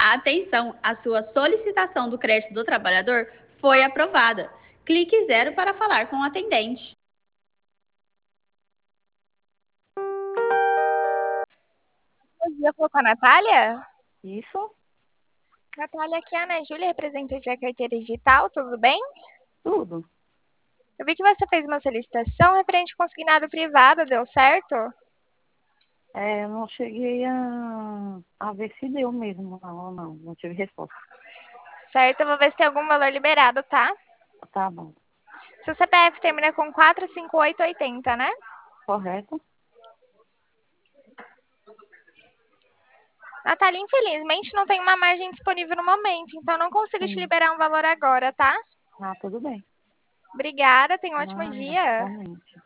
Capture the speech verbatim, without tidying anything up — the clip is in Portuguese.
Atenção, a sua solicitação do crédito do trabalhador foi aprovada. Clique zero para falar com o atendente. Bom dia, falou com a Natália? Isso, Natália, aqui é a Ana Júlia, representante da carteira digital, tudo bem? tudo. Eu vi que você fez uma solicitação referente ao consignado privado, deu certo? É, eu não cheguei a, a ver se deu mesmo, não, ou não, não tive resposta. Certo, eu vou ver se tem algum valor liberado, tá? Tá bom, Seu C P F termina com quatro cinco oito oito zero, né? correto? Natália, infelizmente não tem uma margem disponível no momento, então não consigo te Sim. liberar um valor agora, tá? Ah, tudo bem. Obrigada, tenha um ótimo Nada, dia. realmente.